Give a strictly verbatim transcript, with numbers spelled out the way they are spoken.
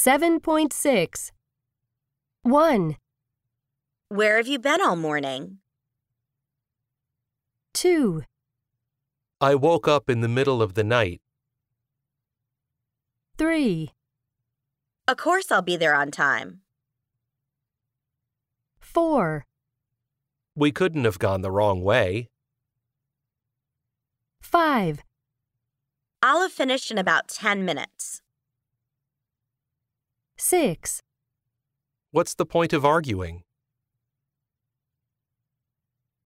seven point six. one, Where have you been all morning? two, I woke up in the middle of the night. three, Of course I'll be there on time. four, We couldn't have gone the wrong way. five, I'll have finished in about ten minutes. six. What's the point of arguing?